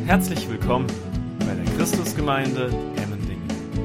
Herzlich willkommen bei der Christusgemeinde Emmendingen.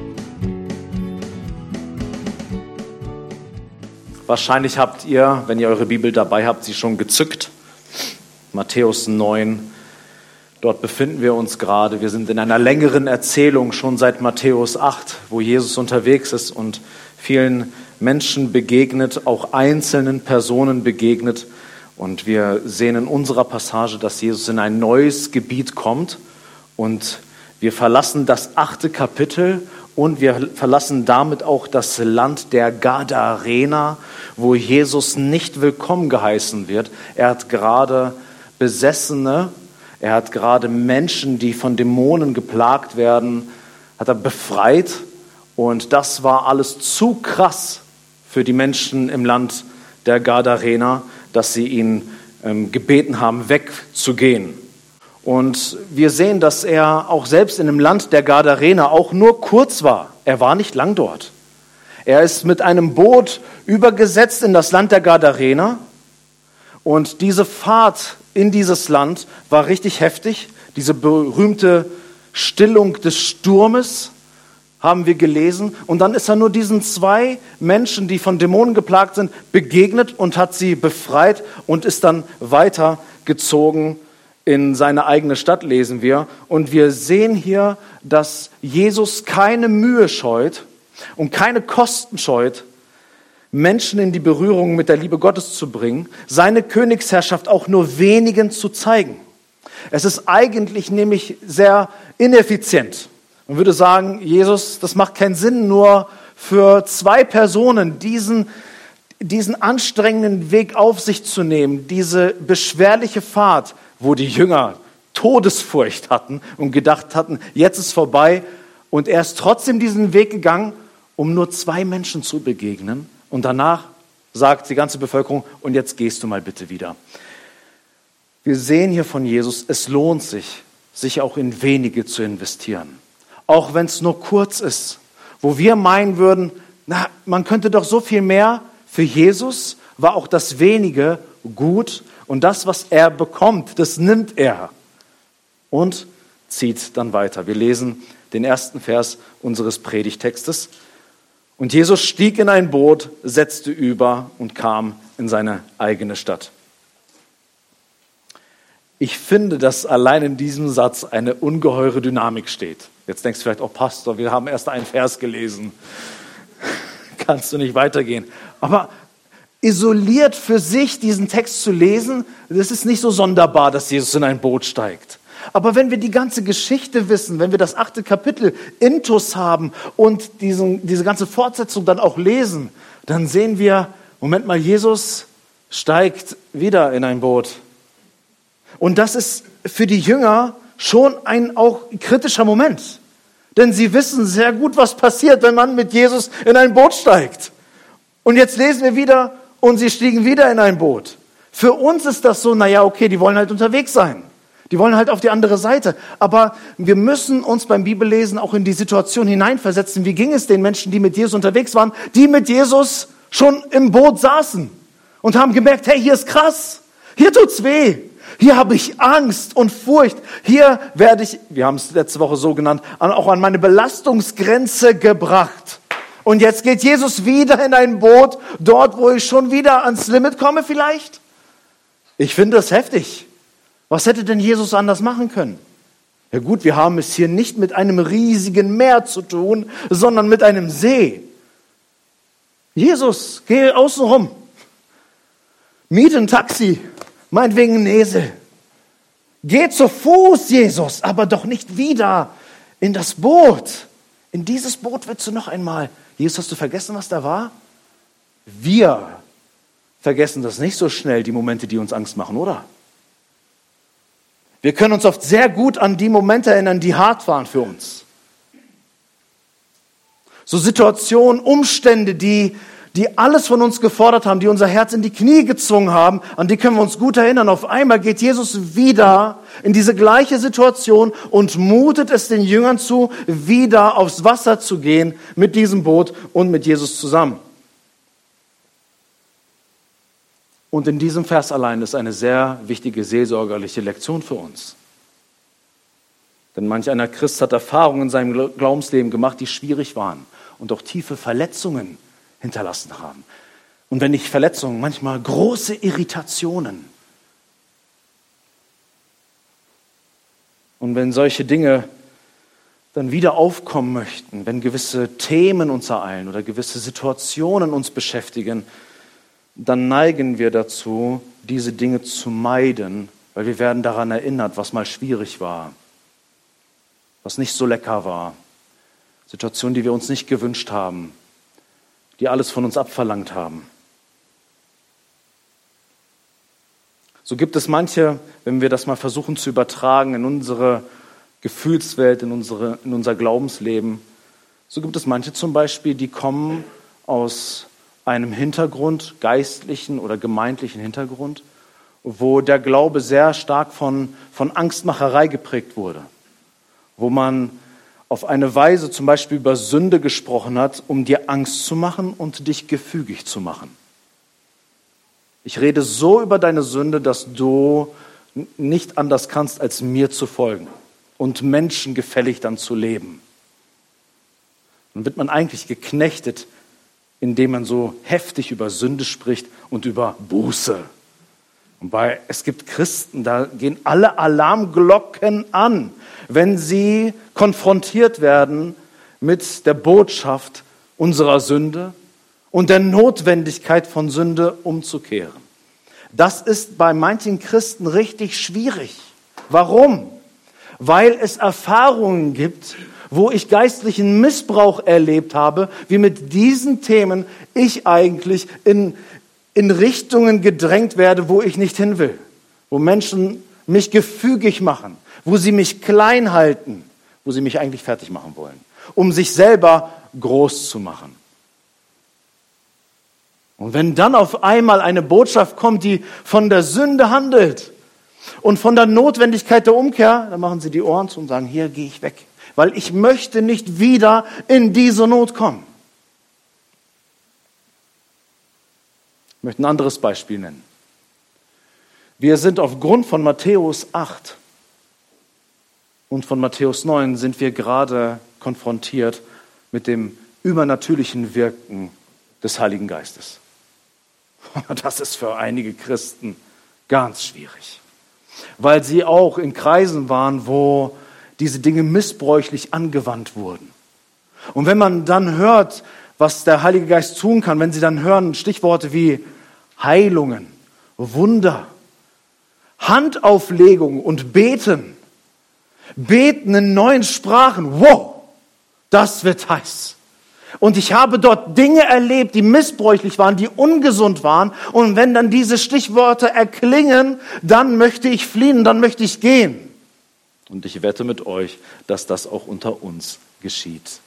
Wahrscheinlich habt ihr, wenn ihr eure Bibel dabei habt, sie schon gezückt. Matthäus 9, dort befinden wir uns gerade. Wir sind in einer längeren Erzählung schon seit Matthäus 8, wo Jesus unterwegs ist und vielen Menschen begegnet, auch einzelnen Personen begegnet. Und wir sehen in unserer Passage, dass Jesus in ein neues Gebiet kommt und wir verlassen das 8. Kapitel und wir verlassen damit auch das Land der Gadarener, wo Jesus nicht willkommen geheißen wird. Er hat gerade Besessene, er hat gerade Menschen, die von Dämonen geplagt werden, hat er befreit und das war alles zu krass für die Menschen im Land der Gadarener, dass sie ihn gebeten haben, wegzugehen. Und wir sehen, dass er auch selbst in dem Land der Gadarener auch nur kurz war. Er war nicht lang dort. Er ist mit einem Boot übergesetzt in das Land der Gadarener. Und diese Fahrt in dieses Land war richtig heftig. Diese berühmte Stillung des Sturmes haben wir gelesen. Und dann ist er nur diesen 2 Menschen, die von Dämonen geplagt sind, begegnet und hat sie befreit und ist dann weitergezogen in seine eigene Stadt, lesen wir. Und wir sehen hier, dass Jesus keine Mühe scheut und keine Kosten scheut, Menschen in die Berührung mit der Liebe Gottes zu bringen, seine Königsherrschaft auch nur wenigen zu zeigen. Es ist eigentlich nämlich sehr ineffizient. Man würde sagen, Jesus, das macht keinen Sinn, nur für 2 Personen diesen anstrengenden Weg auf sich zu nehmen, diese beschwerliche Fahrt, wo die Jünger Todesfurcht hatten und gedacht hatten, jetzt ist vorbei. Und er ist trotzdem diesen Weg gegangen, um nur 2 Menschen zu begegnen. Und danach sagt die ganze Bevölkerung, und jetzt gehst du mal bitte wieder. Wir sehen hier von Jesus, es lohnt sich auch in wenige zu investieren. Auch wenn es nur kurz ist, wo wir meinen würden, man könnte doch so viel mehr. Für Jesus war auch das Wenige gut und das, was er bekommt, das nimmt er und zieht dann weiter. Wir lesen den 1. Vers unseres Predigtextes. Und Jesus stieg in ein Boot, setzte über und kam in seine eigene Stadt. Ich finde, dass allein in diesem Satz eine ungeheure Dynamik steht. Jetzt denkst du vielleicht, oh Pastor, wir haben erst einen Vers gelesen. Kannst du nicht weitergehen. Aber isoliert für sich diesen Text zu lesen, das ist nicht so sonderbar, dass Jesus in ein Boot steigt. Aber wenn wir die ganze Geschichte wissen, wenn wir das 8. Kapitel intus haben und diese ganze Fortsetzung dann auch lesen, dann sehen wir, Moment mal, Jesus steigt wieder in ein Boot. Und das ist für die Jünger schon ein auch kritischer Moment. Denn sie wissen sehr gut, was passiert, wenn man mit Jesus in ein Boot steigt. Und jetzt lesen wir wieder, und sie stiegen wieder in ein Boot. Für uns ist das so, okay, die wollen halt unterwegs sein. Die wollen halt auf die andere Seite. Aber wir müssen uns beim Bibellesen auch in die Situation hineinversetzen. Wie ging es den Menschen, die mit Jesus unterwegs waren, die mit Jesus schon im Boot saßen und haben gemerkt, hey, hier ist krass, hier tut's weh. Hier habe ich Angst und Furcht. Hier werde ich, wir haben es letzte Woche so genannt, auch an meine Belastungsgrenze gebracht. Und jetzt geht Jesus wieder in ein Boot, dort, wo ich schon wieder ans Limit komme vielleicht. Ich finde das heftig. Was hätte denn Jesus anders machen können? Ja gut, wir haben es hier nicht mit einem riesigen Meer zu tun, sondern mit einem See. Jesus, geh außen rum. Miete ein Taxi. Meinetwegen ein Esel. Geh zu Fuß, Jesus, aber doch nicht wieder in das Boot. In dieses Boot willst du noch einmal. Jesus, hast du vergessen, was da war? Wir vergessen das nicht so schnell, die Momente, die uns Angst machen, oder? Wir können uns oft sehr gut an die Momente erinnern, die hart waren für uns. So Situationen, Umstände, die alles von uns gefordert haben, die unser Herz in die Knie gezwungen haben, an die können wir uns gut erinnern. Auf einmal geht Jesus wieder in diese gleiche Situation und mutet es den Jüngern zu, wieder aufs Wasser zu gehen mit diesem Boot und mit Jesus zusammen. Und in diesem Vers allein ist eine sehr wichtige seelsorgerliche Lektion für uns. Denn manch einer Christ hat Erfahrungen in seinem Glaubensleben gemacht, die schwierig waren und auch tiefe Verletzungen hinterlassen haben. Und wenn nicht Verletzungen, manchmal große Irritationen. Und wenn solche Dinge dann wieder aufkommen möchten, wenn gewisse Themen uns ereilen oder gewisse Situationen uns beschäftigen, dann neigen wir dazu, diese Dinge zu meiden, weil wir werden daran erinnert, was mal schwierig war, was nicht so lecker war, Situationen, die wir uns nicht gewünscht haben, die alles von uns abverlangt haben. So gibt es manche, wenn wir das mal versuchen zu übertragen in unsere Gefühlswelt, in unser Glaubensleben, so gibt es manche zum Beispiel, die kommen aus einem Hintergrund, geistlichen oder gemeindlichen Hintergrund, wo der Glaube sehr stark von Angstmacherei geprägt wurde, wo man auf eine Weise zum Beispiel über Sünde gesprochen hat, um dir Angst zu machen und dich gefügig zu machen. Ich rede so über deine Sünde, dass du nicht anders kannst, als mir zu folgen und menschengefällig dann zu leben. Dann wird man eigentlich geknechtet, indem man so heftig über Sünde spricht und über Buße. Wobei es gibt Christen, da gehen alle Alarmglocken an, wenn sie konfrontiert werden mit der Botschaft unserer Sünde und der Notwendigkeit von Sünde umzukehren. Das ist bei manchen Christen richtig schwierig. Warum? Weil es Erfahrungen gibt, wo ich geistlichen Missbrauch erlebt habe, wie mit diesen Themen ich eigentlich in Richtungen gedrängt werde, wo ich nicht hin will. Wo Menschen mich gefügig machen, wo sie mich klein halten, wo sie mich eigentlich fertig machen wollen, um sich selber groß zu machen. Und wenn dann auf einmal eine Botschaft kommt, die von der Sünde handelt und von der Notwendigkeit der Umkehr, dann machen sie die Ohren zu und sagen, hier gehe ich weg, weil ich möchte nicht wieder in diese Not kommen. Ich möchte ein anderes Beispiel nennen. Wir sind aufgrund von Matthäus 8 und von Matthäus 9 sind wir gerade konfrontiert mit dem übernatürlichen Wirken des Heiligen Geistes. Das ist für einige Christen ganz schwierig, weil sie auch in Kreisen waren, wo diese Dinge missbräuchlich angewandt wurden. Und wenn man dann hört, was der Heilige Geist tun kann, wenn sie dann hören Stichworte wie Heilungen, Wunder, Handauflegung und Beten in neuen Sprachen, wow, das wird heiß. Und ich habe dort Dinge erlebt, die missbräuchlich waren, die ungesund waren. Und wenn dann diese Stichworte erklingen, dann möchte ich fliehen, dann möchte ich gehen. Und ich wette mit euch, dass das auch unter uns geschieht.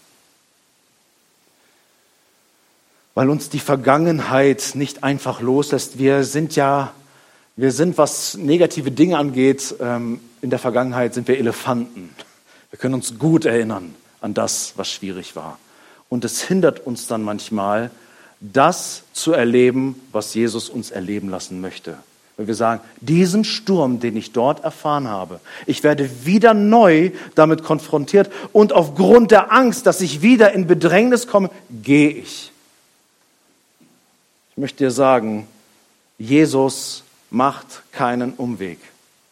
Weil uns die Vergangenheit nicht einfach loslässt. Wir sind, was negative Dinge angeht, in der Vergangenheit sind wir Elefanten. Wir können uns gut erinnern an das, was schwierig war. Und es hindert uns dann manchmal, das zu erleben, was Jesus uns erleben lassen möchte. Weil wir sagen, diesen Sturm, den ich dort erfahren habe, ich werde wieder neu damit konfrontiert und aufgrund der Angst, dass ich wieder in Bedrängnis komme, gehe ich. Ich möchte dir sagen, Jesus macht keinen Umweg.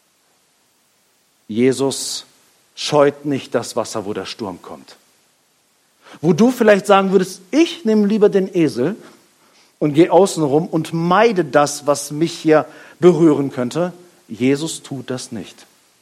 Jesus scheut nicht das Wasser, wo der Sturm kommt. Wo du vielleicht sagen würdest, ich nehme lieber den Esel und gehe außen rum und meide das, was mich hier berühren könnte. Jesus tut das nicht.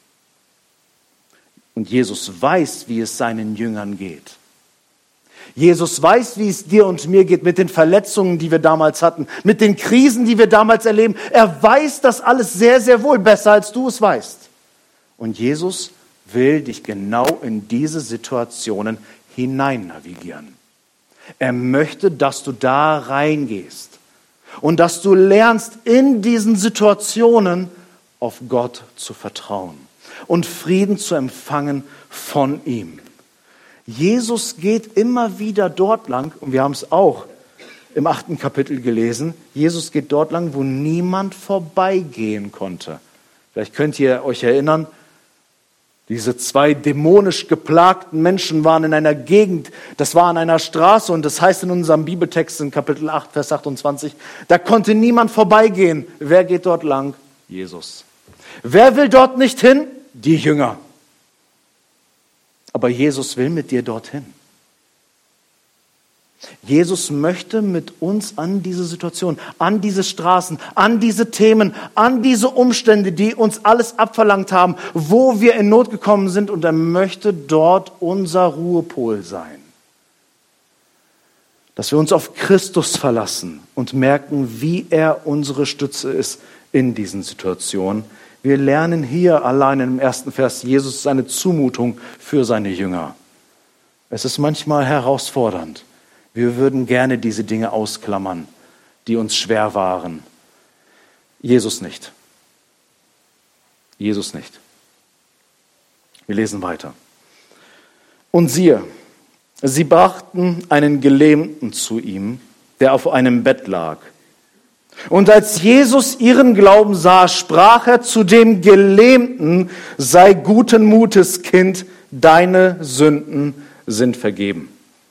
Und Jesus weiß, wie es seinen Jüngern geht. Jesus weiß, wie es dir und mir geht mit den Verletzungen, die wir damals hatten, mit den Krisen, die wir damals erleben. Er weiß das alles sehr, sehr wohl, besser als du es weißt. Und Jesus will dich genau in diese Situationen hinein navigieren. Er möchte, dass du da reingehst und dass du lernst, in diesen Situationen auf Gott zu vertrauen und Frieden zu empfangen von ihm. Jesus geht immer wieder dort lang, und wir haben es auch im 8. Kapitel gelesen, Jesus geht dort lang, wo niemand vorbeigehen konnte. Vielleicht könnt ihr euch erinnern, Diese 2 dämonisch geplagten Menschen waren in einer Gegend, das war an einer Straße und das heißt in unserem Bibeltext in Kapitel 8, Vers 28, da konnte niemand vorbeigehen. Wer geht dort lang? Jesus. Wer will dort nicht hin? Die Jünger. Aber Jesus will mit dir dorthin. Jesus möchte mit uns an diese Situation, an diese Straßen, an diese Themen, an diese Umstände, die uns alles abverlangt haben, wo wir in Not gekommen sind, und er möchte dort unser Ruhepol sein. Dass wir uns auf Christus verlassen und merken, wie er unsere Stütze ist in diesen Situationen. Wir lernen hier allein im 1. Vers, Jesus ist eine Zumutung für seine Jünger. Es ist manchmal herausfordernd. Wir würden gerne diese Dinge ausklammern, die uns schwer waren. Jesus nicht. Jesus nicht. Wir lesen weiter. Und siehe, sie brachten einen Gelähmten zu ihm, der auf einem Bett lag. Und als Jesus ihren Glauben sah, sprach er zu dem Gelähmten: Sei guten Mutes, Kind, deine Sünden sind vergeben.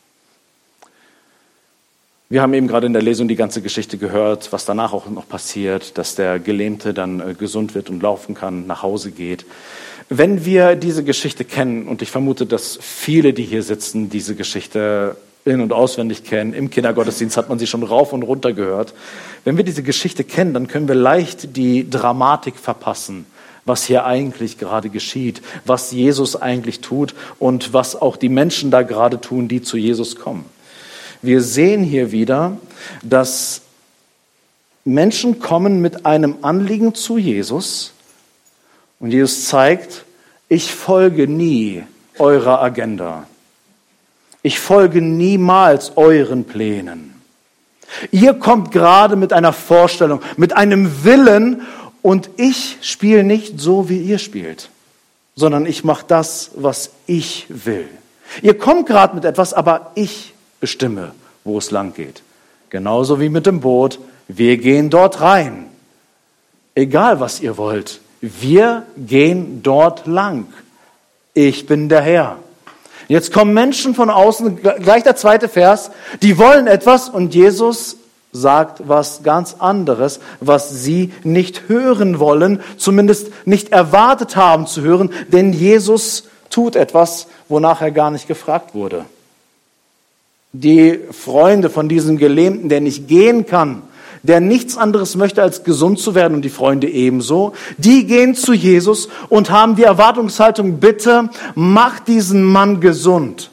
Wir haben eben gerade in der Lesung die ganze Geschichte gehört, was danach auch noch passiert, dass der Gelähmte dann gesund wird und laufen kann, nach Hause geht. Wenn wir diese Geschichte kennen, und ich vermute, dass viele, die hier sitzen, diese Geschichte in- und auswendig kennen, im Kindergottesdienst hat man sie schon rauf und runter gehört. Wenn wir diese Geschichte kennen, dann können wir leicht die Dramatik verpassen, was hier eigentlich gerade geschieht, was Jesus eigentlich tut und was auch die Menschen da gerade tun, die zu Jesus kommen. Wir sehen hier wieder, dass Menschen kommen mit einem Anliegen zu Jesus und Jesus zeigt: Ich folge nie eurer Agenda. Ich folge niemals euren Plänen. Ihr kommt gerade mit einer Vorstellung, mit einem Willen, und ich spiele nicht so, wie ihr spielt, sondern ich mache das, was ich will. Ihr kommt gerade mit etwas, aber ich bestimme, wo es lang geht. Genauso wie mit dem Boot. Wir gehen dort rein. Egal, was ihr wollt. Wir gehen dort lang. Ich bin der Herr. Jetzt kommen Menschen von außen, gleich der 2. Vers, die wollen etwas und Jesus sagt was ganz anderes, was sie nicht hören wollen, zumindest nicht erwartet haben zu hören, denn Jesus tut etwas, wonach er gar nicht gefragt wurde. Die Freunde von diesem Gelähmten, der nicht gehen kann, der nichts anderes möchte, als gesund zu werden, und die Freunde ebenso, die gehen zu Jesus und haben die Erwartungshaltung: Bitte mach diesen Mann gesund.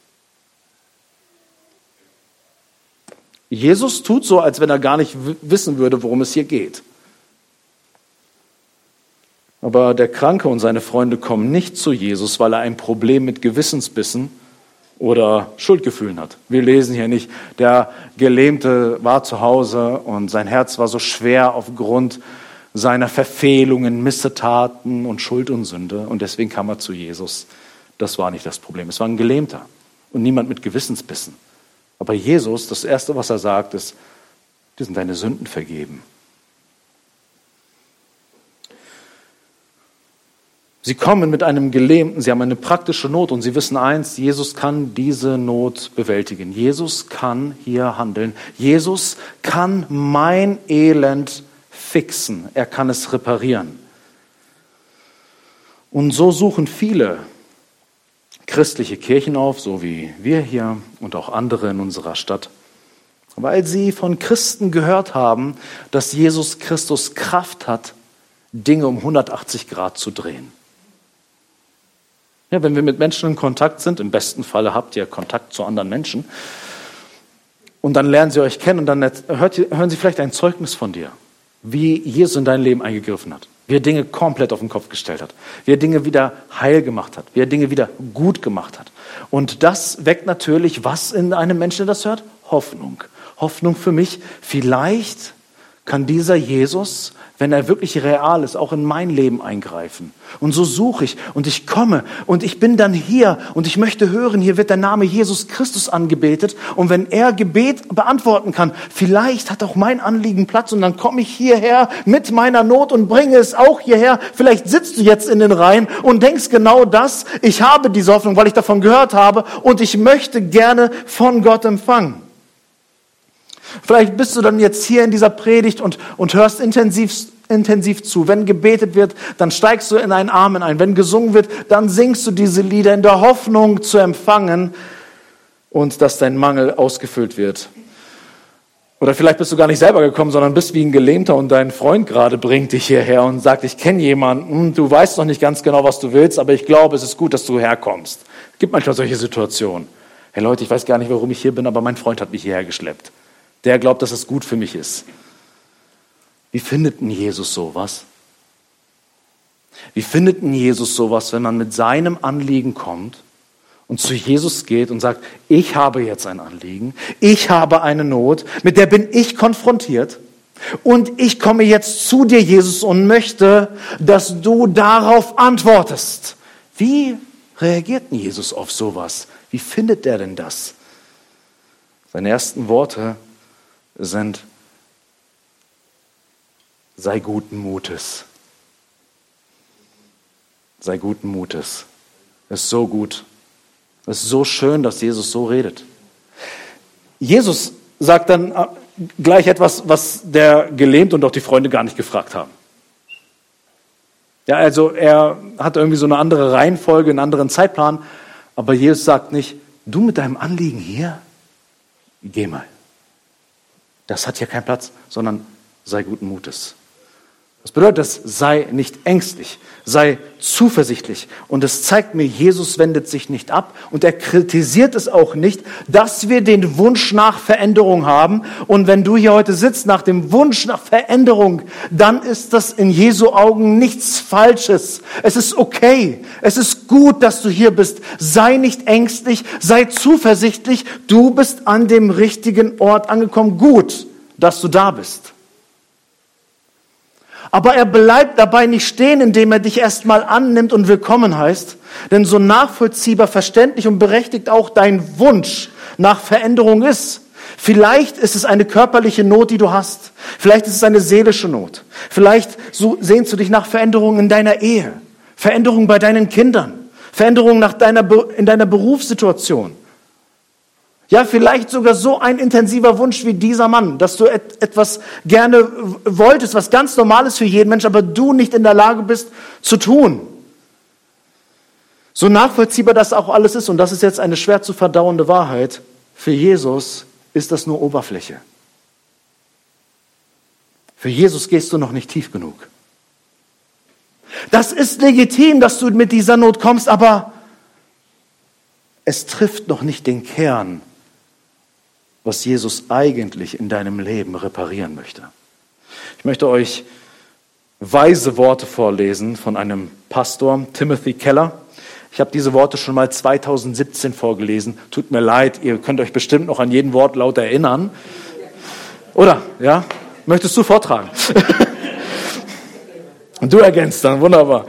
Jesus tut so, als wenn er gar nicht wissen würde, worum es hier geht. Aber der Kranke und seine Freunde kommen nicht zu Jesus, weil er ein Problem mit Gewissensbissen oder Schuldgefühlen hat. Wir lesen hier nicht, der Gelähmte war zu Hause und sein Herz war so schwer aufgrund seiner Verfehlungen, Missetaten und Schuld und Sünde, und deswegen kam er zu Jesus. Das war nicht das Problem. Es war ein Gelähmter und niemand mit Gewissensbissen. Aber Jesus, das Erste, was er sagt, ist: Dir sind deine Sünden vergeben. Sie kommen mit einem Gelähmten, sie haben eine praktische Not und sie wissen eins: Jesus kann diese Not bewältigen. Jesus kann hier handeln. Jesus kann mein Elend fixen. Er kann es reparieren. Und so suchen viele christliche Kirchen auf, so wie wir hier und auch andere in unserer Stadt, weil sie von Christen gehört haben, dass Jesus Christus Kraft hat, Dinge um 180 Grad zu drehen. Ja, wenn wir mit Menschen in Kontakt sind, im besten Falle habt ihr Kontakt zu anderen Menschen, und dann lernen sie euch kennen und dann hören sie vielleicht ein Zeugnis von dir, wie Jesus in dein Leben eingegriffen hat, wie er Dinge komplett auf den Kopf gestellt hat, wie er Dinge wieder heil gemacht hat, wie er Dinge wieder gut gemacht hat. Und das weckt natürlich was in einem Menschen, der das hört? Hoffnung. Hoffnung für mich. Vielleicht kann dieser Jesus, wenn er wirklich real ist, auch in mein Leben eingreifen. Und so suche ich und ich komme und ich bin dann hier und ich möchte hören, hier wird der Name Jesus Christus angebetet. Und wenn er Gebet beantworten kann, vielleicht hat auch mein Anliegen Platz und dann komme ich hierher mit meiner Not und bringe es auch hierher. Vielleicht sitzt du jetzt in den Reihen und denkst genau das. Ich habe diese Hoffnung, weil ich davon gehört habe und ich möchte gerne von Gott empfangen. Vielleicht bist du dann jetzt hier in dieser Predigt und hörst intensiv zu. Wenn gebetet wird, dann steigst du in ein Amen ein. Wenn gesungen wird, dann singst du diese Lieder in der Hoffnung zu empfangen und dass dein Mangel ausgefüllt wird. Oder vielleicht bist du gar nicht selber gekommen, sondern bist wie ein Gelähmter und dein Freund gerade bringt dich hierher und sagt, ich kenne jemanden, du weißt noch nicht ganz genau, was du willst, aber ich glaube, es ist gut, dass du herkommst. Es gibt manchmal solche Situationen. Hey Leute, ich weiß gar nicht, warum ich hier bin, aber mein Freund hat mich hierher geschleppt. Der glaubt, dass es gut für mich ist. Wie findet denn Jesus sowas? Wie findet denn Jesus sowas, wenn man mit seinem Anliegen kommt und zu Jesus geht und sagt, ich habe jetzt ein Anliegen, ich habe eine Not, mit der bin ich konfrontiert und ich komme jetzt zu dir, Jesus, und möchte, dass du darauf antwortest. Wie reagiert denn Jesus auf sowas? Wie findet er denn das? Seine ersten Worte sind: sei guten Mutes. Sei guten Mutes. Es ist so gut. Es ist so schön, dass Jesus so redet. Jesus sagt dann gleich etwas, was der Gelähmte und auch die Freunde gar nicht gefragt haben. Ja, also er hat irgendwie so eine andere Reihenfolge, einen anderen Zeitplan, aber Jesus sagt nicht, du mit deinem Anliegen hier, geh mal. Das hat hier keinen Platz, sondern sei guten Mutes. Das bedeutet, das sei nicht ängstlich, sei zuversichtlich. Und es zeigt mir, Jesus wendet sich nicht ab und er kritisiert es auch nicht, dass wir den Wunsch nach Veränderung haben. Und wenn du hier heute sitzt nach dem Wunsch nach Veränderung, dann ist das in Jesu Augen nichts Falsches. Es ist okay. Es ist gut, dass du hier bist. Sei nicht ängstlich, sei zuversichtlich. Du bist an dem richtigen Ort angekommen. Gut, dass du da bist. Aber er bleibt dabei nicht stehen, indem er dich erstmal annimmt und willkommen heißt. Denn so nachvollziehbar, verständlich und berechtigt auch dein Wunsch nach Veränderung ist. Vielleicht ist es eine körperliche Not, die du hast. Vielleicht ist es eine seelische Not. Vielleicht sehnst du dich nach Veränderung in deiner Ehe. Veränderung bei deinen Kindern. Veränderung in deiner Berufssituation. Ja, vielleicht sogar so ein intensiver Wunsch wie dieser Mann, dass du etwas gerne wolltest, was ganz normal ist für jeden Mensch, aber du nicht in der Lage bist zu tun. So nachvollziehbar das auch alles ist, und das ist jetzt eine schwer zu verdauende Wahrheit, für Jesus ist das nur Oberfläche. Für Jesus gehst du noch nicht tief genug. Das ist legitim, dass du mit dieser Not kommst, aber es trifft noch nicht den Kern, was Jesus eigentlich in deinem Leben reparieren möchte. Ich möchte euch weise Worte vorlesen von einem Pastor, Timothy Keller. Ich habe diese Worte schon mal 2017 vorgelesen. Tut mir leid, ihr könnt euch bestimmt noch an jeden Wortlaut erinnern. Oder, ja? Möchtest du vortragen? Und du ergänzt dann, wunderbar.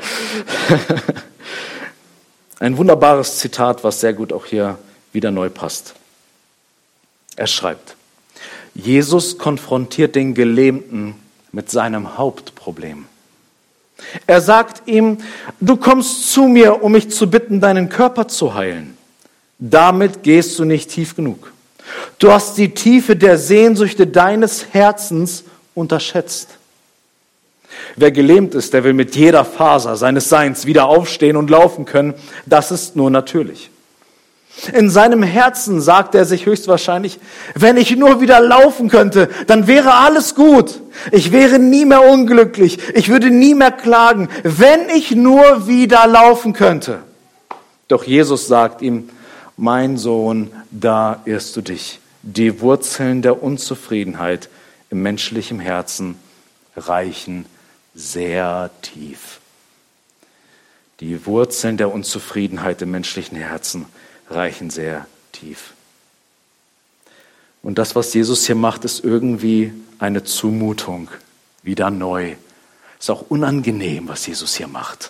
Ein wunderbares Zitat, was sehr gut auch hier wieder neu passt. Er schreibt: Jesus konfrontiert den Gelähmten mit seinem Hauptproblem. Er sagt ihm, du kommst zu mir, um mich zu bitten, deinen Körper zu heilen. Damit gehst du nicht tief genug. Du hast die Tiefe der Sehnsüchte deines Herzens unterschätzt. Wer gelähmt ist, der will mit jeder Faser seines Seins wieder aufstehen und laufen können. Das ist nur natürlich. In seinem Herzen sagt er sich höchstwahrscheinlich, wenn ich nur wieder laufen könnte, dann wäre alles gut. Ich wäre nie mehr unglücklich. Ich würde nie mehr klagen, wenn ich nur wieder laufen könnte. Doch Jesus sagt ihm, mein Sohn, da irrst du dich. Die Wurzeln der Unzufriedenheit im menschlichen Herzen reichen sehr tief. Die Wurzeln der Unzufriedenheit im menschlichen Herzen reichen sehr tief. Und das, was Jesus hier macht, ist irgendwie eine Zumutung, wieder neu. Ist auch unangenehm, was Jesus hier macht.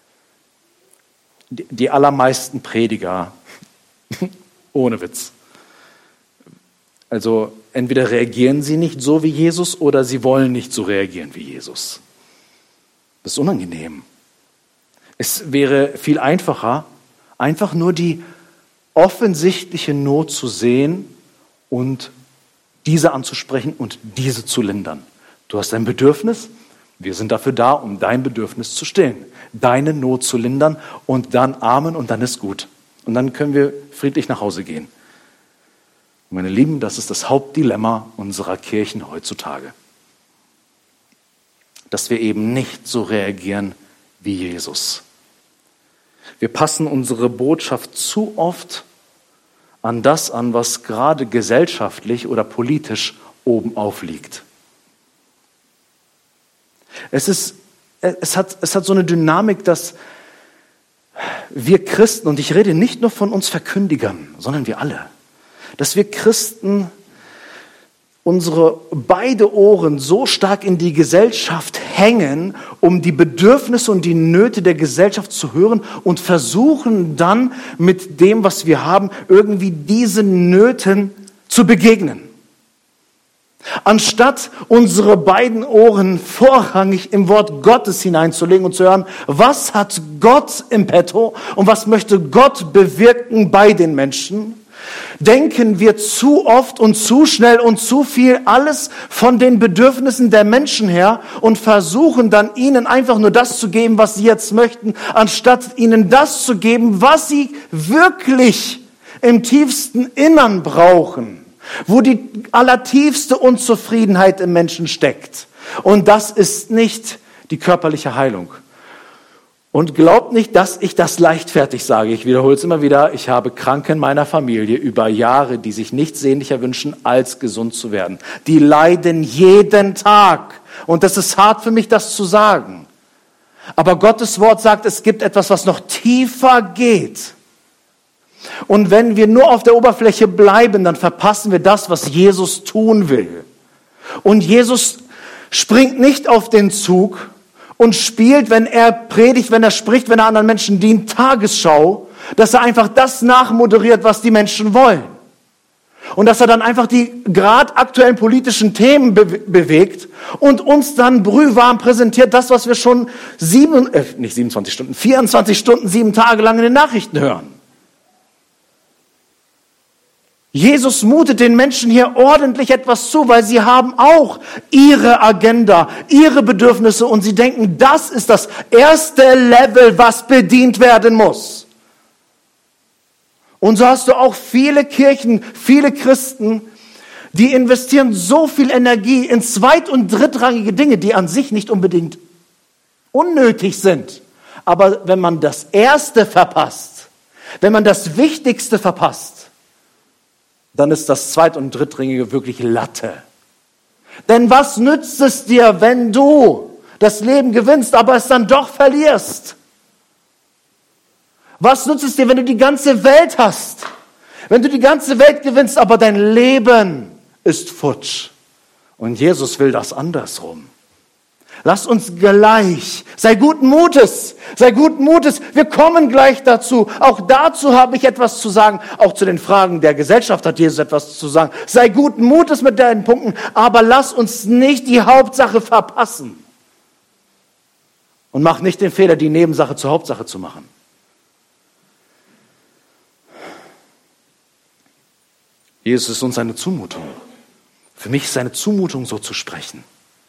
Die allermeisten Prediger, ohne Witz, also entweder reagieren sie nicht so wie Jesus oder sie wollen nicht so reagieren wie Jesus. Das ist unangenehm. Es wäre viel einfacher, einfach nur die offensichtliche Not zu sehen und diese anzusprechen und diese zu lindern. Du hast ein Bedürfnis, wir sind dafür da, um dein Bedürfnis zu stillen, deine Not zu lindern und dann Amen und dann ist gut. Und dann können wir friedlich nach Hause gehen. Meine Lieben, das ist das Hauptdilemma unserer Kirchen heutzutage. Dass wir eben nicht so reagieren wie Jesus. Wir passen unsere Botschaft zu oft an das an, was gerade gesellschaftlich oder politisch oben aufliegt. Es hat so eine Dynamik, dass wir Christen, und ich rede nicht nur von uns Verkündigern, sondern wir alle, dass wir Christen unsere beide Ohren so stark in die Gesellschaft hängen, um die Bedürfnisse und die Nöte der Gesellschaft zu hören und versuchen dann mit dem, was wir haben, irgendwie diesen Nöten zu begegnen. Anstatt unsere beiden Ohren vorrangig im Wort Gottes hineinzulegen und zu hören, was hat Gott im Petto und was möchte Gott bewirken bei den Menschen, denken wir zu oft und zu schnell und zu viel alles von den Bedürfnissen der Menschen her und versuchen dann ihnen einfach nur das zu geben, was sie jetzt möchten, anstatt ihnen das zu geben, was sie wirklich im tiefsten Innern brauchen, wo die allertiefste Unzufriedenheit im Menschen steckt. Und das ist nicht die körperliche Heilung. Und glaubt nicht, dass ich das leichtfertig sage. Ich wiederhole es immer wieder. Ich habe Kranke in meiner Familie über Jahre, die sich nichts sehnlicher wünschen, als gesund zu werden. Die leiden jeden Tag. Und das ist hart für mich, das zu sagen. Aber Gottes Wort sagt, es gibt etwas, was noch tiefer geht. Und wenn wir nur auf der Oberfläche bleiben, dann verpassen wir das, was Jesus tun will. Und Jesus springt nicht auf den Zug und spielt, wenn er predigt, wenn er spricht, wenn er anderen Menschen dient, Tagesschau, dass er einfach das nachmoderiert, was die Menschen wollen. Und dass er dann einfach die gerade aktuellen politischen Themen bewegt und uns dann brühwarm präsentiert, das, was wir schon 24 Stunden, 7 Tage lang in den Nachrichten hören. Jesus mutet den Menschen hier ordentlich etwas zu, weil sie haben auch ihre Agenda, ihre Bedürfnisse und sie denken, das ist das erste Level, was bedient werden muss. Und so hast du auch viele Kirchen, viele Christen, die investieren so viel Energie in zweit- und drittrangige Dinge, die an sich nicht unbedingt unnötig sind. Aber wenn man das Erste verpasst, wenn man das Wichtigste verpasst, dann ist das Zweit- und Drittrangige wirklich Latte. Denn was nützt es dir, wenn du das Leben gewinnst, aber es dann doch verlierst? Was nützt es dir, wenn du die ganze Welt hast? Wenn du die ganze Welt gewinnst, aber dein Leben ist futsch. Und Jesus will das andersrum. Lass uns gleich, sei guten Mutes, wir kommen gleich dazu. Auch dazu habe ich etwas zu sagen, auch zu den Fragen der Gesellschaft hat Jesus etwas zu sagen. Sei guten Mutes mit deinen Punkten, aber lass uns nicht die Hauptsache verpassen. Und mach nicht den Fehler, die Nebensache zur Hauptsache zu machen. Jesus ist uns eine Zumutung. Für mich ist es eine Zumutung, so zu sprechen.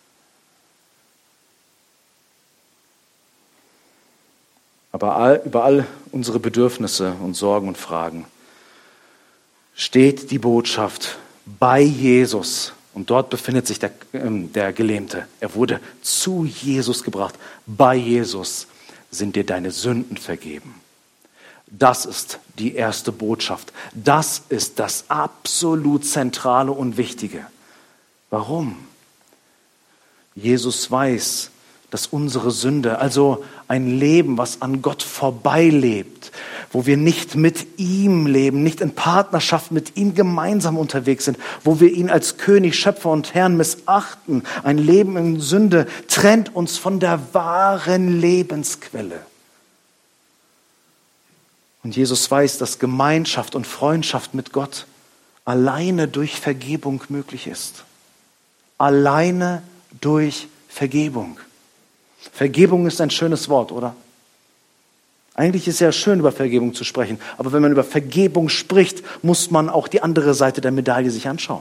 Aber über all unsere Bedürfnisse und Sorgen und Fragen steht die Botschaft bei Jesus. Und dort befindet sich der Gelähmte. Er wurde zu Jesus gebracht. Bei Jesus sind dir deine Sünden vergeben. Das ist die erste Botschaft. Das ist das absolut Zentrale und Wichtige. Warum? Jesus weiß, dass unsere Sünde, also ein Leben, was an Gott vorbeilebt, wo wir nicht mit ihm leben, nicht in Partnerschaft mit ihm gemeinsam unterwegs sind, wo wir ihn als König, Schöpfer und Herrn missachten. Ein Leben in Sünde trennt uns von der wahren Lebensquelle. Und Jesus weiß, dass Gemeinschaft und Freundschaft mit Gott alleine durch Vergebung möglich ist. Alleine durch Vergebung. Vergebung ist ein schönes Wort, oder? Eigentlich ist es ja schön, über Vergebung zu sprechen. Aber wenn man über Vergebung spricht, muss man auch die andere Seite der Medaille sich anschauen.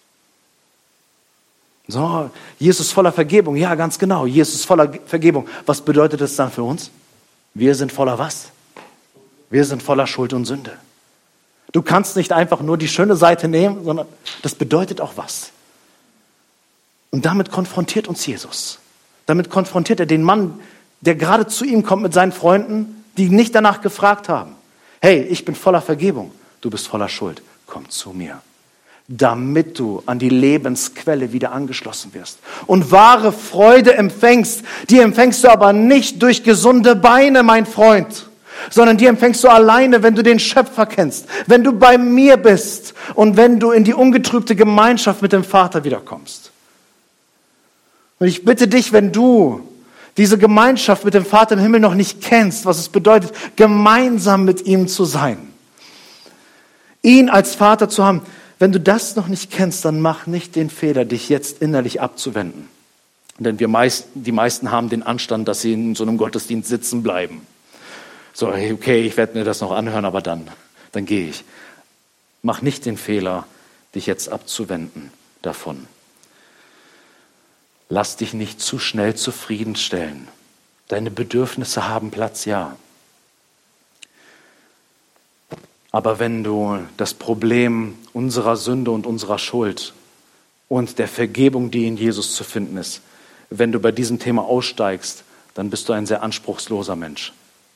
So, Jesus voller Vergebung. Ja, ganz genau. Jesus voller Vergebung. Was bedeutet das dann für uns? Wir sind voller was? Wir sind voller Schuld und Sünde. Du kannst nicht einfach nur die schöne Seite nehmen, sondern das bedeutet auch was. Und damit konfrontiert uns Jesus. Damit konfrontiert er den Mann, der gerade zu ihm kommt mit seinen Freunden, die nicht danach gefragt haben. Hey, ich bin voller Vergebung, du bist voller Schuld, komm zu mir. Damit du an die Lebensquelle wieder angeschlossen wirst. Und wahre Freude empfängst, die empfängst du aber nicht durch gesunde Beine, mein Freund, sondern die empfängst du alleine, wenn du den Schöpfer kennst, wenn du bei mir bist und wenn du in die ungetrübte Gemeinschaft mit dem Vater wiederkommst. Und ich bitte dich, wenn du diese Gemeinschaft mit dem Vater im Himmel noch nicht kennst, was es bedeutet, gemeinsam mit ihm zu sein, ihn als Vater zu haben, wenn du das noch nicht kennst, dann mach nicht den Fehler, dich jetzt innerlich abzuwenden. Denn die meisten haben den Anstand, dass sie in so einem Gottesdienst sitzen bleiben. So, okay, ich werde mir das noch anhören, aber dann gehe ich. Mach nicht den Fehler, dich jetzt abzuwenden davon. Lass dich nicht zu schnell zufriedenstellen. Deine Bedürfnisse haben Platz, ja. Aber wenn du das Problem unserer Sünde und unserer Schuld und der Vergebung, die in Jesus zu finden ist, wenn du bei diesem Thema aussteigst, dann bist du ein sehr anspruchsloser Mensch.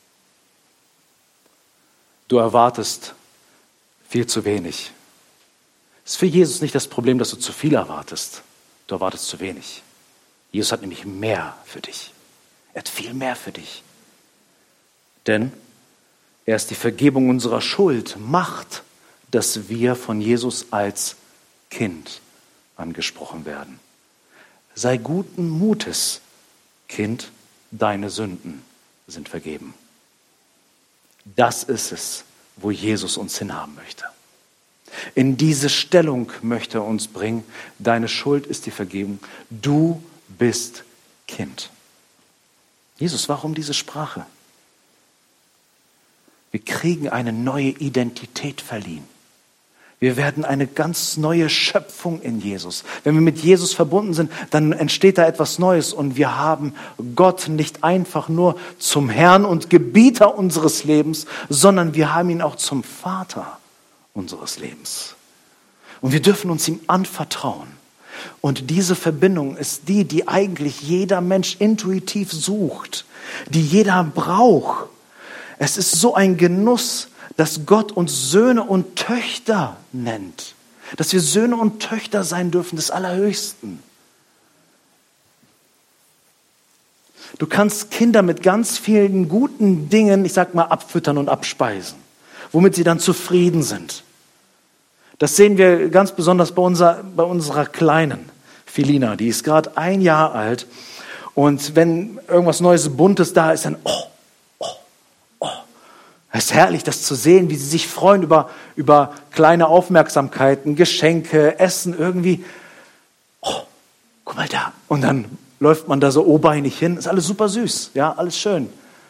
Du erwartest viel zu wenig. Es ist für Jesus nicht das Problem, dass du zu viel erwartest. Du erwartest zu wenig. Jesus hat nämlich mehr für dich. Er hat viel mehr für dich. Denn erst die Vergebung unserer Schuld macht, dass wir von Jesus als Kind angesprochen werden. Sei guten Mutes, Kind, deine Sünden sind vergeben. Das ist es, wo Jesus uns hinhaben möchte. In diese Stellung möchte er uns bringen. Deine Schuld ist die Vergebung. Du bist Kind. Jesus, warum diese Sprache? Wir kriegen eine neue Identität verliehen. Wir werden eine ganz neue Schöpfung in Jesus. Wenn wir mit Jesus verbunden sind, dann entsteht da etwas Neues und wir haben Gott nicht einfach nur zum Herrn und Gebieter unseres Lebens, sondern wir haben ihn auch zum Vater unseres Lebens. Und wir dürfen uns ihm anvertrauen. Und diese Verbindung ist die eigentlich jeder Mensch intuitiv sucht, die jeder braucht. Es ist so ein Genuss, dass Gott uns Söhne und Töchter nennt. Dass wir Söhne und Töchter sein dürfen des Allerhöchsten. Du kannst Kinder mit ganz vielen guten Dingen, ich sag mal, abfüttern und abspeisen, womit sie dann zufrieden sind. Das sehen wir ganz besonders bei unserer Kleinen, Felina. Die ist gerade 1 Jahr alt. Und wenn irgendwas Neues, Buntes da ist, dann es ist herrlich, das zu sehen, wie sie sich freuen über kleine Aufmerksamkeiten, Geschenke, Essen irgendwie. Oh, guck mal da. Und dann läuft man da so obeinig hin. Ist alles super süß, ja, alles schön.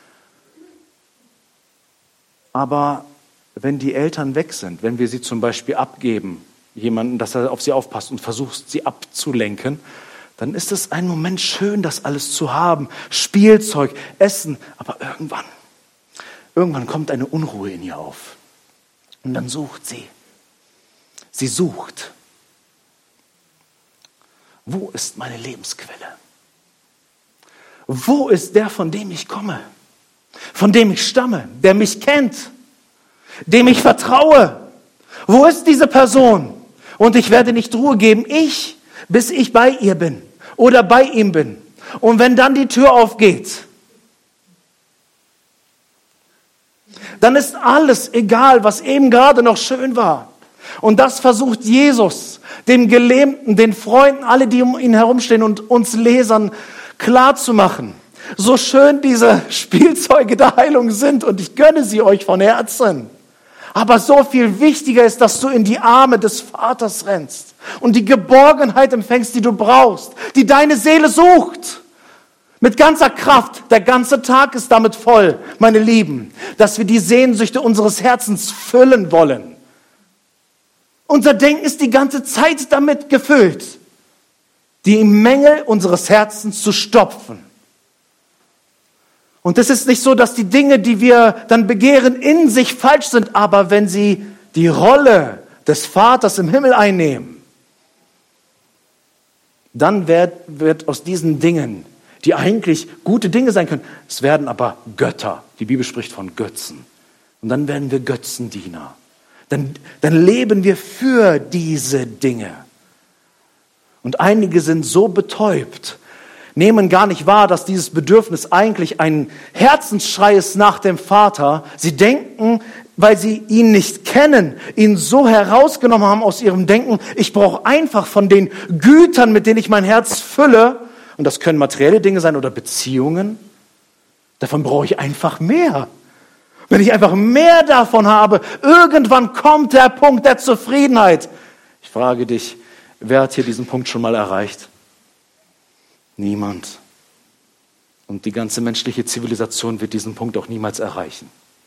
Aber wenn die Eltern weg sind, wenn wir sie zum Beispiel abgeben, jemanden, dass er auf sie aufpasst und versucht, sie abzulenken, dann ist es ein Moment schön, das alles zu haben. Spielzeug, Essen, aber irgendwann kommt eine Unruhe in ihr auf. Und dann sucht sie. Sie sucht. Wo ist meine Lebensquelle? Wo ist der, von dem ich komme? Von dem ich stamme, der mich kennt, dem ich vertraue? Wo ist diese Person? Und ich werde nicht Ruhe geben, bis ich bei ihr bin oder bei ihm bin. Und wenn dann die Tür aufgeht, dann ist alles egal, was eben gerade noch schön war. Und das versucht Jesus, dem Gelähmten, den Freunden, alle, die um ihn herumstehen und uns Lesern klarzumachen. So schön diese Spielzeuge der Heilung sind und ich gönne sie euch von Herzen. Aber so viel wichtiger ist, dass du in die Arme des Vaters rennst und die Geborgenheit empfängst, die du brauchst, die deine Seele sucht. Mit ganzer Kraft. Der ganze Tag ist damit voll, meine Lieben, dass wir die Sehnsüchte unseres Herzens füllen wollen. Unser Denken ist die ganze Zeit damit gefüllt, die Mängel unseres Herzens zu stopfen. Und es ist nicht so, dass die Dinge, die wir dann begehren, in sich falsch sind, aber wenn sie die Rolle des Vaters im Himmel einnehmen, dann wird aus diesen Dingen, die eigentlich gute Dinge sein können, es werden aber Götter. Die Bibel spricht von Götzen. Und dann werden wir Götzendiener. Dann leben wir für diese Dinge. Und einige sind so betäubt, nehmen gar nicht wahr, dass dieses Bedürfnis eigentlich ein Herzensschrei ist nach dem Vater. Sie denken, weil sie ihn nicht kennen, ihn so herausgenommen haben aus ihrem Denken, ich brauche einfach von den Gütern, mit denen ich mein Herz fülle, und das können materielle Dinge sein oder Beziehungen, davon brauche ich einfach mehr. Wenn ich einfach mehr davon habe, irgendwann kommt der Punkt der Zufriedenheit. Ich frage dich, wer hat hier diesen Punkt schon mal erreicht? Niemand. Und die ganze menschliche Zivilisation wird diesen Punkt auch niemals erreichen.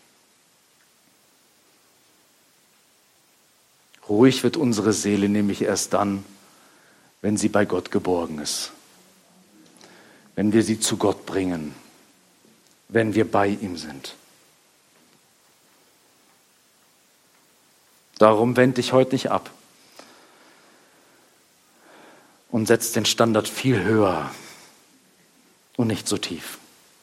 Ruhig wird unsere Seele nämlich erst dann, wenn sie bei Gott geborgen ist. Wenn wir sie zu Gott bringen. Wenn wir bei ihm sind. Darum wende ich heute nicht ab und setze den Standard viel höher und nicht so tief.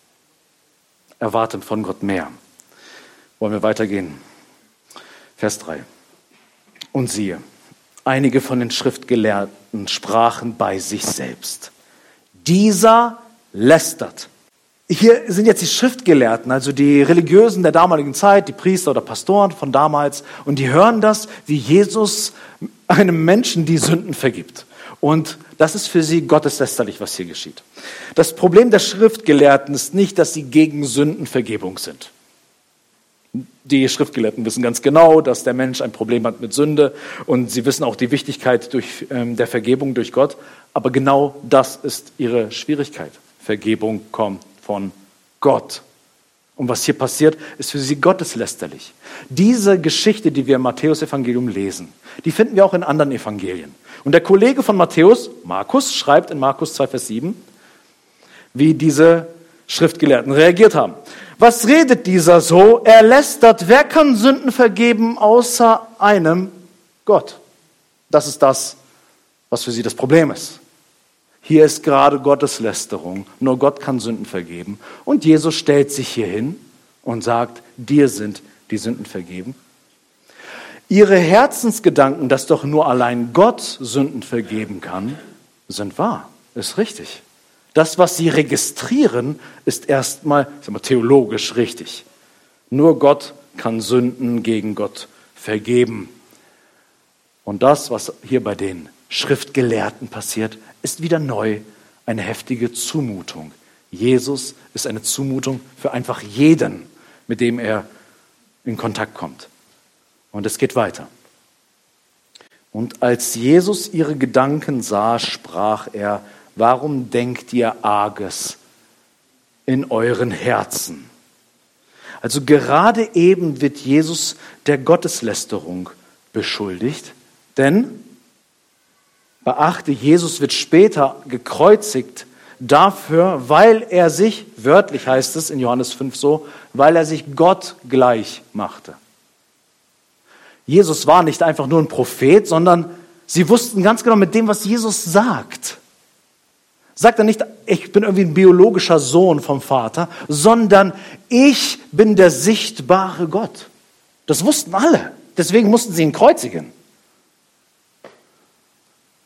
Erwarte von Gott mehr. Wollen wir weitergehen? Vers 3. Und siehe, einige von den Schriftgelehrten sprachen bei sich selbst. Dieser lästert. Hier sind jetzt die Schriftgelehrten, also die Religiösen der damaligen Zeit, die Priester oder Pastoren von damals, und die hören das, wie Jesus einem Menschen die Sünden vergibt. Und das ist für sie gotteslästerlich, was hier geschieht. Das Problem der Schriftgelehrten ist nicht, dass sie gegen Sündenvergebung sind. Die Schriftgelehrten wissen ganz genau, dass der Mensch ein Problem hat mit Sünde und sie wissen auch die Wichtigkeit der Vergebung durch Gott. Aber genau das ist ihre Schwierigkeit. Vergebung kommt von Gott. Und was hier passiert, ist für sie gotteslästerlich. Diese Geschichte, die wir im Matthäus-Evangelium lesen, die finden wir auch in anderen Evangelien. Und der Kollege von Matthäus, Markus, schreibt in Markus 2, Vers 7, wie diese Schriftgelehrten reagiert haben. Was redet dieser so? Er lästert. Wer kann Sünden vergeben außer einem Gott? Das ist das, was für sie das Problem ist. Hier ist gerade Gotteslästerung. Nur Gott kann Sünden vergeben. Und Jesus stellt sich hier hin und sagt, dir sind die Sünden vergeben. Ihre Herzensgedanken, dass doch nur allein Gott Sünden vergeben kann, sind wahr. Ist richtig. Das, was sie registrieren, ist erstmal theologisch richtig. Nur Gott kann Sünden gegen Gott vergeben. Und das, was hier bei den Schriftgelehrten passiert, ist wieder neu eine heftige Zumutung. Jesus ist eine Zumutung für einfach jeden, mit dem er in Kontakt kommt. Und es geht weiter. Und als Jesus ihre Gedanken sah, sprach er, warum denkt ihr Arges in euren Herzen? Also gerade eben wird Jesus der Gotteslästerung beschuldigt, denn beachte, Jesus wird später gekreuzigt dafür, weil er sich, wörtlich heißt es in Johannes 5 so, weil er sich Gott gleich machte. Jesus war nicht einfach nur ein Prophet, sondern sie wussten ganz genau mit dem, was Jesus sagt. Sagt er nicht, ich bin irgendwie ein biologischer Sohn vom Vater, sondern ich bin der sichtbare Gott. Das wussten alle. Deswegen mussten sie ihn kreuzigen.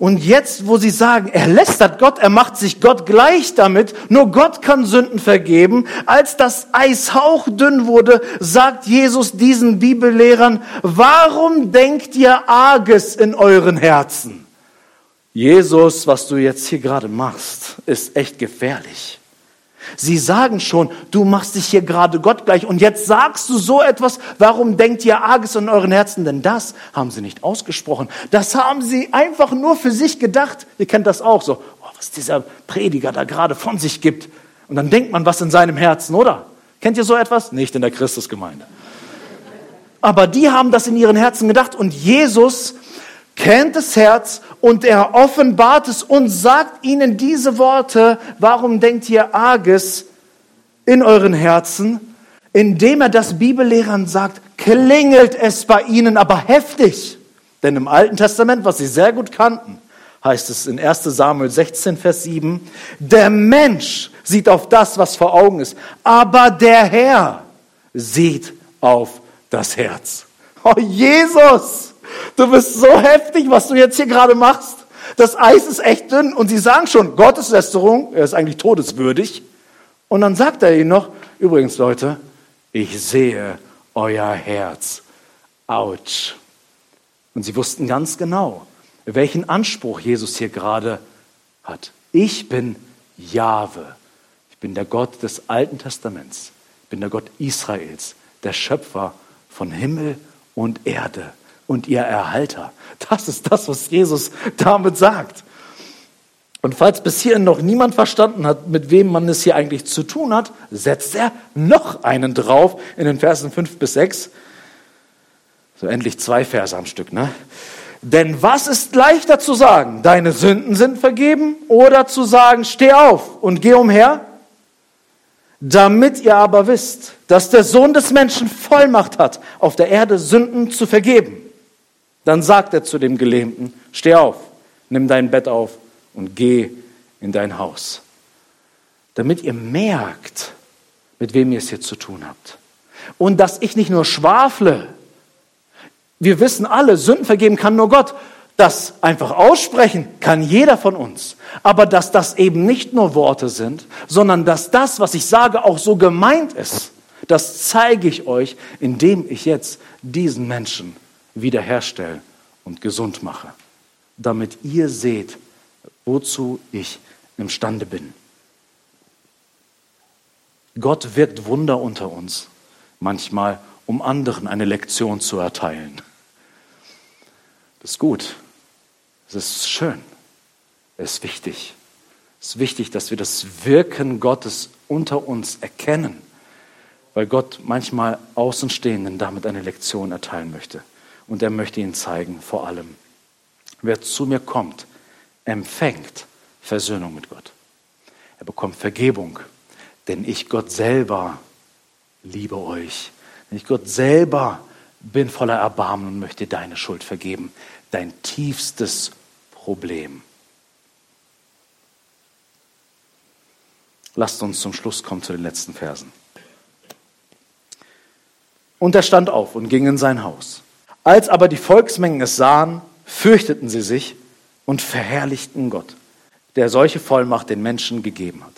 Und jetzt, wo sie sagen, er lästert Gott, er macht sich Gott gleich damit, nur Gott kann Sünden vergeben, als das Eis hauchdünn wurde, sagt Jesus diesen Bibellehrern, warum denkt ihr Arges in euren Herzen? Jesus, was du jetzt hier gerade machst, ist echt gefährlich. Sie sagen schon, du machst dich hier gerade Gott gleich und jetzt sagst du so etwas, warum denkt ihr Arges in euren Herzen? Denn das haben sie nicht ausgesprochen. Das haben sie einfach nur für sich gedacht. Ihr kennt das auch so, was dieser Prediger da gerade von sich gibt. Und dann denkt man was in seinem Herzen, oder? Kennt ihr so etwas? Nicht in der Christusgemeinde. Aber die haben das in ihren Herzen gedacht und Jesus kennt das Herz und er offenbart es und sagt ihnen diese Worte, warum denkt ihr Arges in euren Herzen? Indem er das Bibellehrern sagt, klingelt es bei ihnen aber heftig. Denn im Alten Testament, was sie sehr gut kannten, heißt es in 1 Samuel 16, Vers 7, der Mensch sieht auf das, was vor Augen ist, aber der Herr sieht auf das Herz. Oh Jesus! Du bist so heftig, was du jetzt hier gerade machst. Das Eis ist echt dünn. Und sie sagen schon, Gotteslästerung, er ist eigentlich todeswürdig. Und dann sagt er ihnen noch, übrigens Leute, ich sehe euer Herz. Autsch. Und sie wussten ganz genau, welchen Anspruch Jesus hier gerade hat. Ich bin Jahwe. Ich bin der Gott des Alten Testaments. Ich bin der Gott Israels, der Schöpfer von Himmel und Erde. Und ihr Erhalter. Das ist das, was Jesus damit sagt. Und falls bis hierhin noch niemand verstanden hat, mit wem man es hier eigentlich zu tun hat, setzt er noch einen drauf in den Versen 5 bis 6. So endlich 2 Verse am Stück, ne? Denn was ist leichter zu sagen, deine Sünden sind vergeben, oder zu sagen, steh auf und geh umher? Damit ihr aber wisst, dass der Sohn des Menschen Vollmacht hat, auf der Erde Sünden zu vergeben. Dann sagt er zu dem Gelähmten, steh auf, nimm dein Bett auf und geh in dein Haus. Damit ihr merkt, mit wem ihr es hier zu tun habt. Und dass ich nicht nur schwafle. Wir wissen alle, Sünden vergeben kann nur Gott. Das einfach aussprechen kann jeder von uns. Aber dass das eben nicht nur Worte sind, sondern dass das, was ich sage, auch so gemeint ist, das zeige ich euch, indem ich jetzt diesen Menschen wiederherstelle und gesund mache, damit ihr seht, wozu ich imstande bin. Gott wirkt Wunder unter uns, manchmal, um anderen eine Lektion zu erteilen. Das ist gut, es ist schön, es ist wichtig. Es ist wichtig, dass wir das Wirken Gottes unter uns erkennen, weil Gott manchmal Außenstehenden damit eine Lektion erteilen möchte. Und er möchte ihnen zeigen, vor allem, wer zu mir kommt, empfängt Versöhnung mit Gott. Er bekommt Vergebung, denn ich, Gott selber, liebe euch. Denn ich, Gott selber, bin voller Erbarmen und möchte deine Schuld vergeben. Dein tiefstes Problem. Lasst uns zum Schluss kommen zu den letzten Versen. Und er stand auf und ging in sein Haus. Als aber die Volksmengen es sahen, fürchteten sie sich und verherrlichten Gott, der solche Vollmacht den Menschen gegeben hat.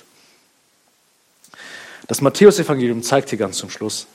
Das Matthäus-Evangelium zeigt hier ganz zum Schluss,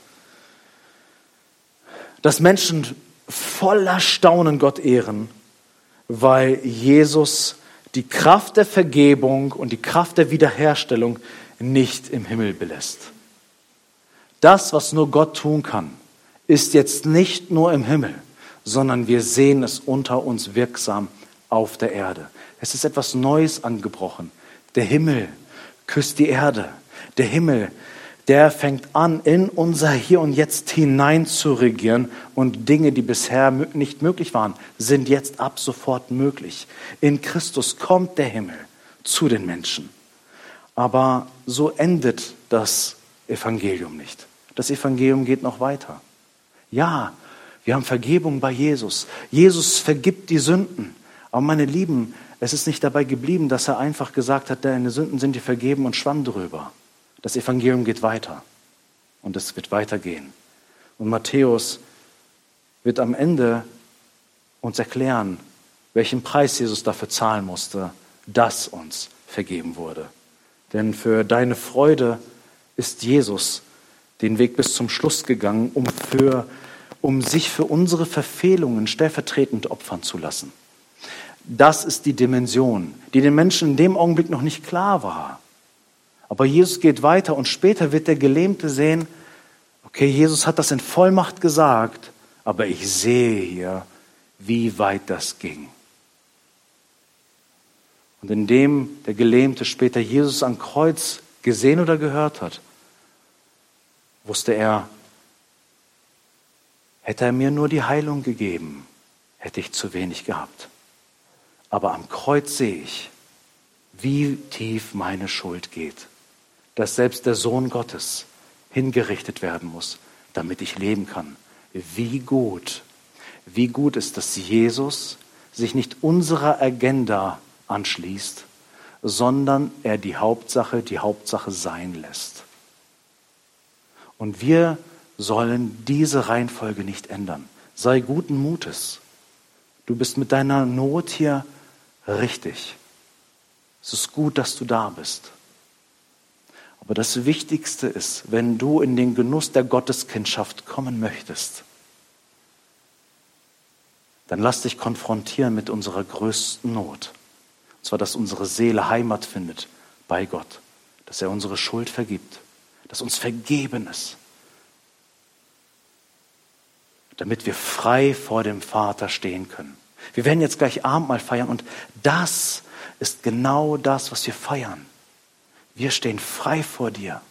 dass Menschen voller Staunen Gott ehren, weil Jesus die Kraft der Vergebung und die Kraft der Wiederherstellung nicht im Himmel belässt. Das, was nur Gott tun kann, ist jetzt nicht nur im Himmel, sondern wir sehen es unter uns wirksam auf der Erde. Es ist etwas Neues angebrochen. Der Himmel küsst die Erde. Der Himmel, der fängt an, in unser Hier und Jetzt hinein zu regieren. Und Dinge, die bisher nicht möglich waren, sind jetzt ab sofort möglich. In Christus kommt der Himmel zu den Menschen. Aber so endet das Evangelium nicht. Das Evangelium geht noch weiter. Ja, wir haben Vergebung bei Jesus. Jesus vergibt die Sünden. Aber meine Lieben, es ist nicht dabei geblieben, dass er einfach gesagt hat, deine Sünden sind dir vergeben und schwamm drüber. Das Evangelium geht weiter. Und es wird weitergehen. Und Matthäus wird am Ende uns erklären, welchen Preis Jesus dafür zahlen musste, dass uns vergeben wurde. Denn für deine Freude ist Jesus den Weg bis zum Schluss gegangen, um sich für unsere Verfehlungen stellvertretend opfern zu lassen. Das ist die Dimension, die den Menschen in dem Augenblick noch nicht klar war. Aber Jesus geht weiter und später wird der Gelähmte sehen, okay, Jesus hat das in Vollmacht gesagt, aber ich sehe hier, wie weit das ging. Und indem der Gelähmte später Jesus am Kreuz gesehen oder gehört hat, wusste er, hätte er mir nur die Heilung gegeben, hätte ich zu wenig gehabt. Aber am Kreuz sehe ich, wie tief meine Schuld geht, dass selbst der Sohn Gottes hingerichtet werden muss, damit ich leben kann. Wie gut ist, dass Jesus sich nicht unserer Agenda anschließt, sondern er die Hauptsache sein lässt. Und wir sollen diese Reihenfolge nicht ändern. Sei guten Mutes. Du bist mit deiner Not hier richtig. Es ist gut, dass du da bist. Aber das Wichtigste ist, wenn du in den Genuss der Gotteskindschaft kommen möchtest, dann lass dich konfrontieren mit unserer größten Not. Und zwar, dass unsere Seele Heimat findet bei Gott, dass er unsere Schuld vergibt, dass uns vergeben ist, damit wir frei vor dem Vater stehen können. Wir werden jetzt gleich Abendmahl feiern und das ist genau das, was wir feiern. Wir stehen frei vor dir.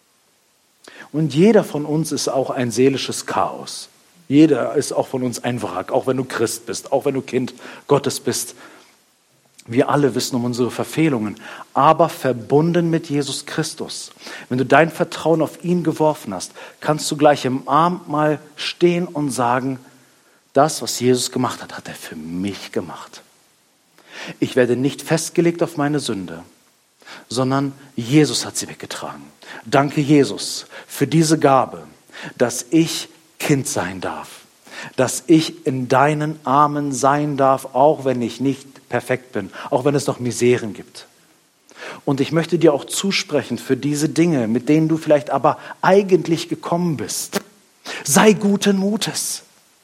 Und jeder von uns ist auch ein seelisches Chaos. Jeder ist auch von uns ein Wrack, auch wenn du Christ bist, auch wenn du Kind Gottes bist. Wir alle wissen um unsere Verfehlungen, aber verbunden mit Jesus Christus. Wenn du dein Vertrauen auf ihn geworfen hast, kannst du gleich im Abendmahl stehen und sagen, das, was Jesus gemacht hat, hat er für mich gemacht. Ich werde nicht festgelegt auf meine Sünde, sondern Jesus hat sie weggetragen. Danke, Jesus, für diese Gabe, dass ich Kind sein darf, dass ich in deinen Armen sein darf, auch wenn ich nicht perfekt bin, auch wenn es noch Miseren gibt. Und ich möchte dir auch zusprechen für diese Dinge, mit denen du vielleicht aber eigentlich gekommen bist. Sei guten Mutes.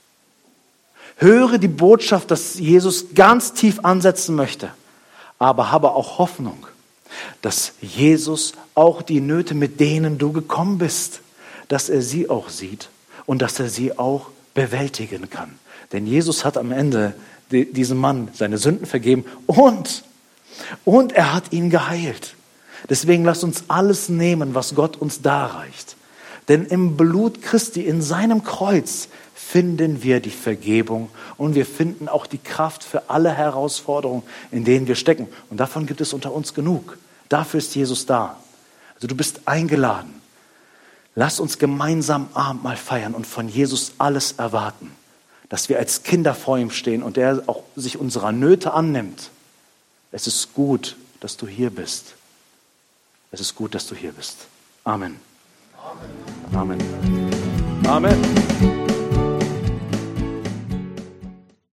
Höre die Botschaft, dass Jesus ganz tief ansetzen möchte, aber habe auch Hoffnung, dass Jesus auch die Nöte, mit denen du gekommen bist, dass er sie auch sieht und dass er sie auch bewältigen kann. Denn Jesus hat am Ende diesem Mann seine Sünden vergeben und er hat ihn geheilt. Deswegen lasst uns alles nehmen, was Gott uns darreicht. Denn im Blut Christi, in seinem Kreuz, finden wir die Vergebung und wir finden auch die Kraft für alle Herausforderungen, in denen wir stecken. Und davon gibt es unter uns genug. Dafür ist Jesus da. Also du bist eingeladen. Lass uns gemeinsam Abendmahl feiern und von Jesus alles erwarten. Dass wir als Kinder vor ihm stehen und er auch sich unserer Nöte annimmt. Es ist gut, dass du hier bist. Es ist gut, dass du hier bist. Amen. Amen. Amen. Amen.